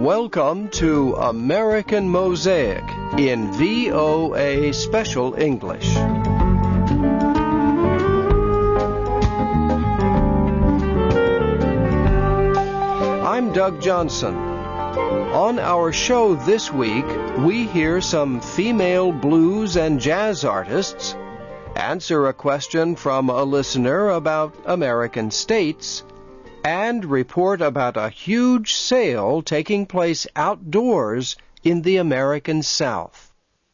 Welcome to American Mosaic in VOA Special English. I'm Doug Johnson. On our show this week, we hear some female blues and jazz artists, answer a question from a listener about American states, and report about a huge sale taking place outdoors in the American South.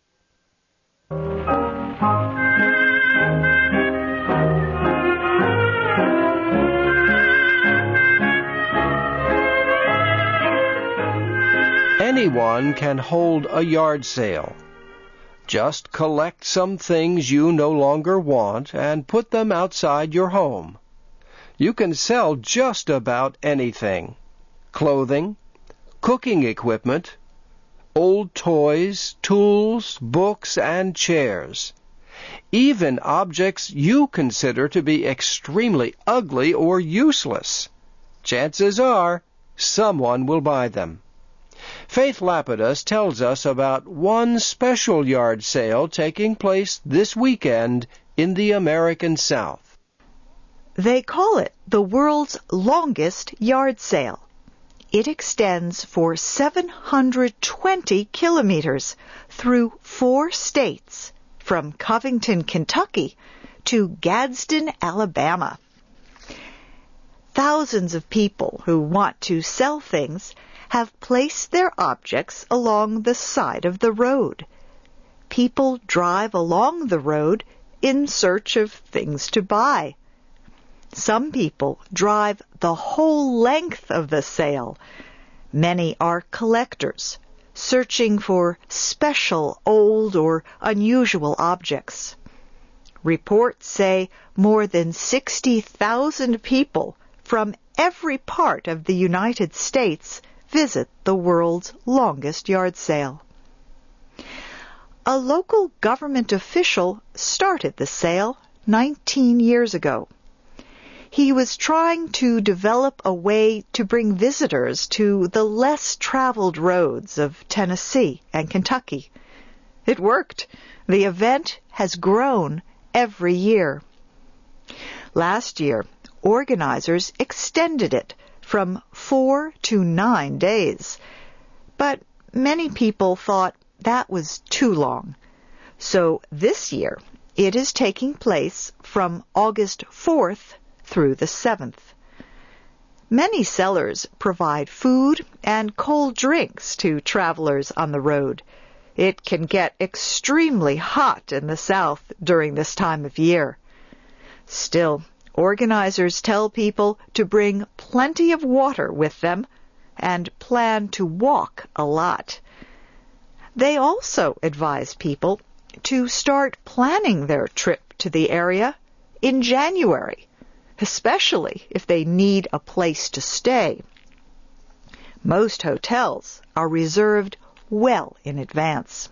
Anyone can hold a yard sale. Just collect some things you no longer want and put them outside your home. You can sell just about anything: clothing, cooking equipment, old toys, tools, books, and chairs. Even objects you consider to be extremely ugly or useless. Chances are someone will buy them. Faith Lapidus tells us about one special yard sale taking place this weekend in the American South. They call it the world's longest yard sale. It extends for 720 kilometers through 4 states, from Covington, Kentucky to Gadsden, Alabama. Thousands of people who want to sell things have placed their objects along the side of the road. People drive along the road in search of things to buy. Some people drive the whole length of the sale. Many are collectors, searching for special, old, or unusual objects. Reports say more than 60,000 people from every part of the United States visit the world's longest yard sale. A local government official started the sale 19 years ago. He was trying to develop a way to bring visitors to the less traveled roads of Tennessee and Kentucky. It worked. The event has grown every year. Last year, organizers extended it from 4 to 9 days. But many people thought that was too long. So this year, it is taking place from August 4th through the 7th. Many sellers provide food and cold drinks to travelers on the road. It can get extremely hot in the South during this time of year. Still, organizers tell people to bring plenty of water with them and plan to walk a lot. They also advise people to start planning their trip to the area in January, especially if they need a place to stay. Most hotels are reserved well in advance.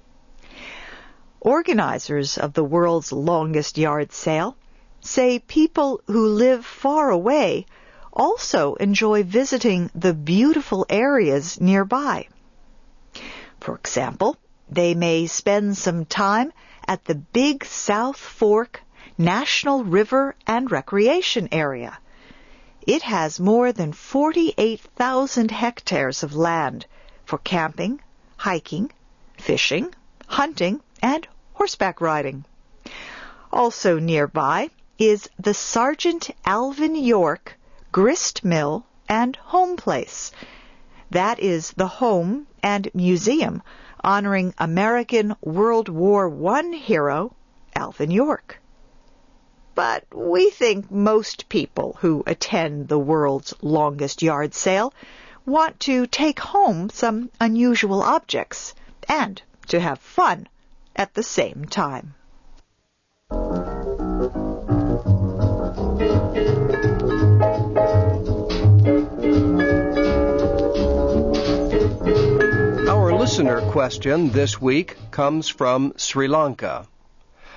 Organizers of the world's longest yard sale say people who live far away also enjoy visiting the beautiful areas nearby. For example, they may spend some time at the Big South Fork National River and Recreation Area. It has more than 48,000 hectares of land for camping, hiking, fishing, hunting, and horseback riding. Also nearby is the Sergeant Alvin York Grist Mill and Home Place. That is the home and museum honoring American World War I hero Alvin York. But we think most people who attend the world's longest yard sale want to take home some unusual objects and to have fun at the same time. Our listener question this week comes from Sri Lanka.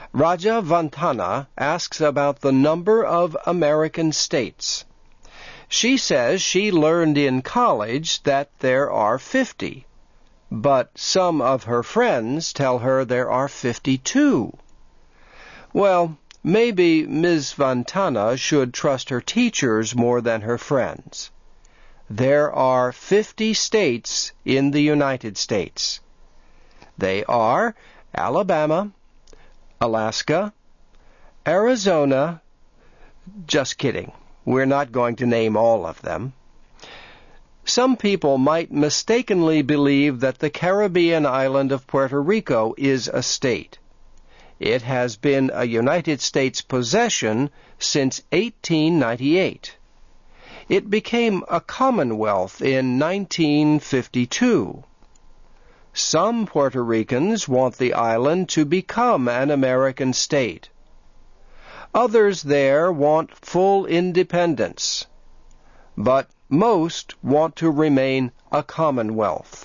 Raja Vantana asks about the number of American states. She says she learned in college that there are 50, but some of her friends tell her there are 52. Well, maybe Ms. Vantana should trust her teachers more than her friends. There are 50 states in the United States. They are Alabama, Alaska, Arizona. Just kidding. We're not going to name all of them. Some people might mistakenly believe that the Caribbean island of Puerto Rico is a state. It has been a United States possession since 1898. It became a commonwealth in 1952. Some Puerto Ricans want the island to become an American state. Others there want full independence, but most want to remain a commonwealth.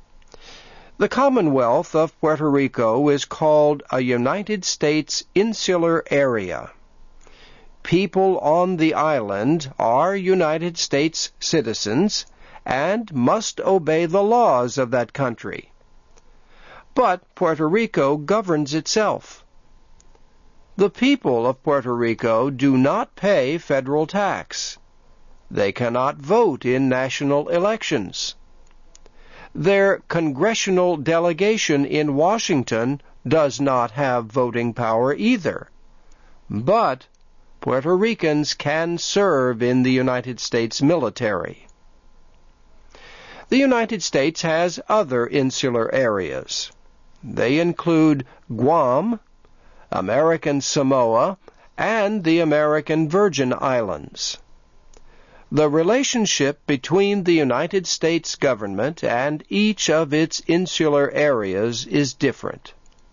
The Commonwealth of Puerto Rico is called a United States Insular Area. People on the island are United States citizens and must obey the laws of that country. But Puerto Rico governs itself. The people of Puerto Rico do not pay federal tax. They cannot vote in national elections. Their congressional delegation in Washington does not have voting power either. But Puerto Ricans can serve in the United States military. The United States has other insular areas. They include Guam, American Samoa, and the American Virgin Islands. The relationship between the United States government and each of its insular areas is different.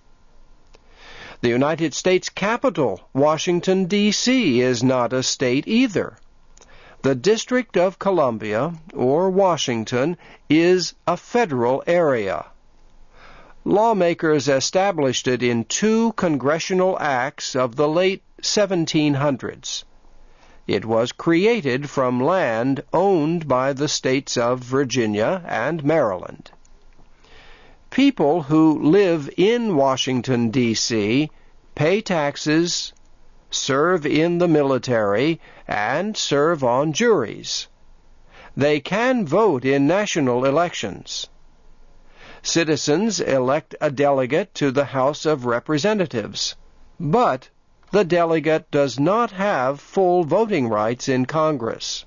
The United States capital, Washington, D.C., is not a state either. The District of Columbia, or Washington, is a federal area. Lawmakers established it in 2 congressional acts of the late 1700s. It was created from land owned by the states of Virginia and Maryland. People who live in Washington, D.C., pay taxes, serve in the military, and serve on juries. They can vote in national elections. Citizens elect a delegate to the House of Representatives, but the delegate does not have full voting rights in Congress.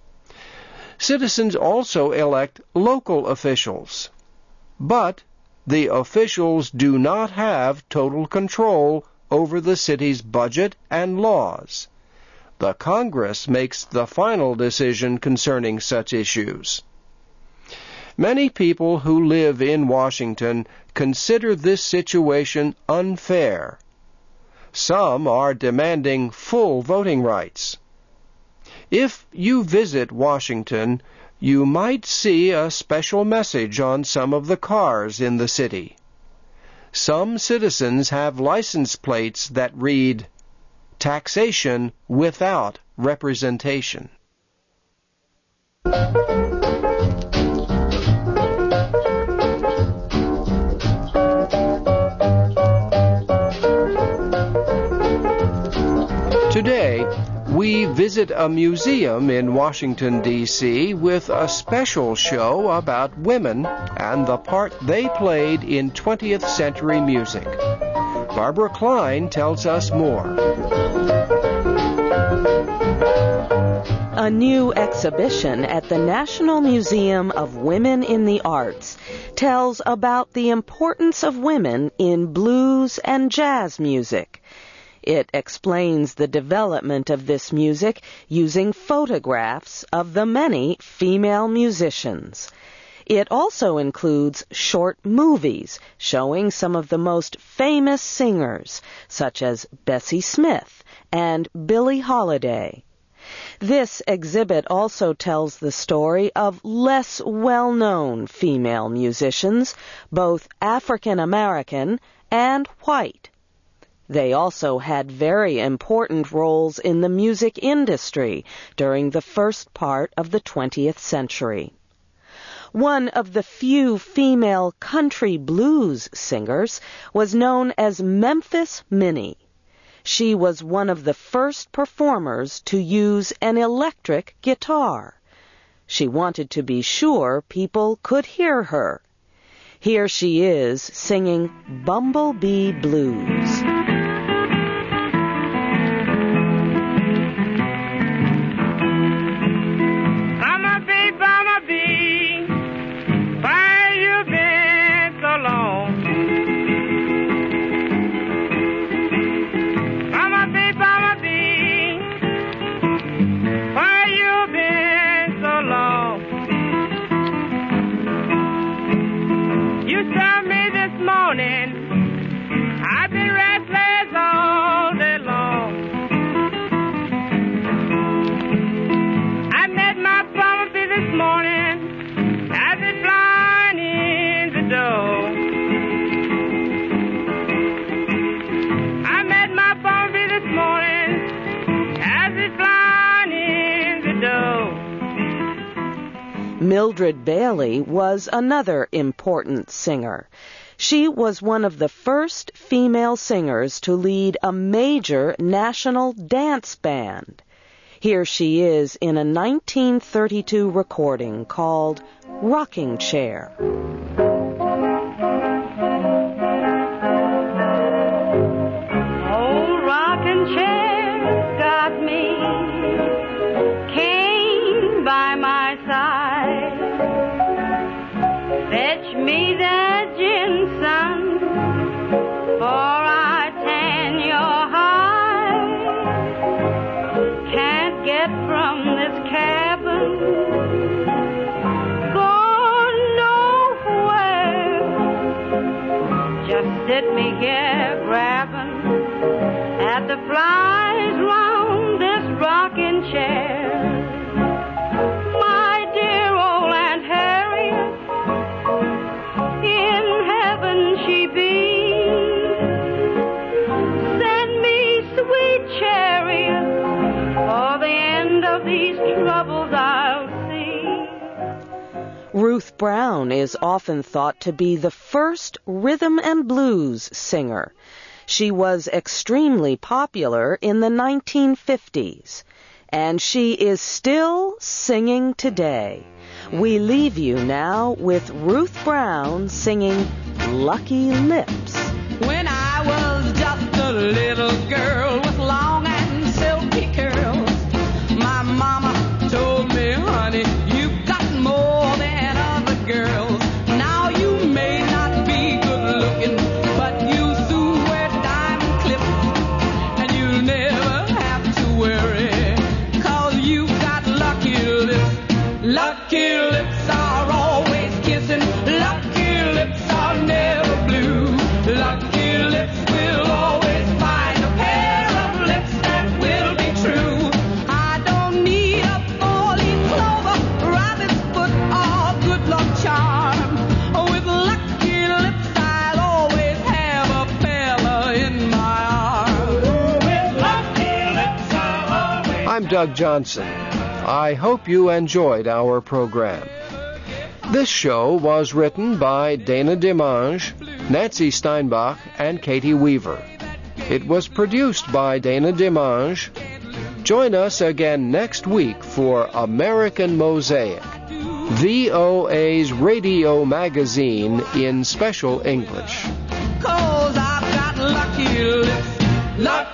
Citizens also elect local officials, but the officials do not have total control over the city's budget and laws. The Congress makes the final decision concerning such issues. Many people who live in Washington consider this situation unfair. Some are demanding full voting rights. If you visit Washington, you might see a special message on some of the cars in the city. Some citizens have license plates that read, "Taxation without representation." Today, we visit a museum in Washington, D.C. with a special show about women and the part they played in 20th century music. Barbara Klein tells us more. A new exhibition at the National Museum of Women in the Arts tells about the importance of women in blues and jazz music. It explains the development of this music using photographs of the many female musicians. It also includes short movies showing some of the most famous singers, such as Bessie Smith and Billie Holiday. This exhibit also tells the story of less well-known female musicians, both African American and white. They also had very important roles in the music industry during the first part of the 20th century. One of the few female country blues singers was known as Memphis Minnie. She was one of the first performers to use an electric guitar. She wanted to be sure people could hear her. Here she is singing Bumblebee Blues. Mildred Bailey was another important singer. She was one of the first female singers to lead a major national dance band. Here she is in a 1932 recording called Rocking Chair. Old rocking chair got me, came by my side. Fetch me that gin, son, for I tan your hide. Can't get from this cabin, going nowhere. Just sit me here grabbing at the flies round this rocking chair. My dear old Aunt Harriet, in heaven she be. Send me sweet chariot, for the end of these troubles I'll see. Ruth Brown is often thought to be the first rhythm and blues singer. She was extremely popular in the 1950s, and she is still singing today. We leave you now with Ruth Brown singing Lucky Lips. When I was just a little girl with long and silky curls, my mama told me, honey, you've got more than other girls. Now you may not be good looking, but you soon wear diamond clips, and you'll never have to worry, 'cause you've got lucky lips. Lucky lips are always kissing. Lucky lips are never blue. Lucky lips will always find a pair of lips that will be true. I don't need a four-leaf clover, rabbit's foot, or good luck charm. With lucky lips I'll always have a fella in my arms. With lucky lips I'll always... I'm Doug Johnson. I hope you enjoyed our program. This show was written by Dana Dimanche, Nancy Steinbach, and Katie Weaver. It was produced by Dana Dimanche. Join us again next week for American Mosaic, VOA's radio magazine in special English. 'Cause I've got lucky lips. Lucky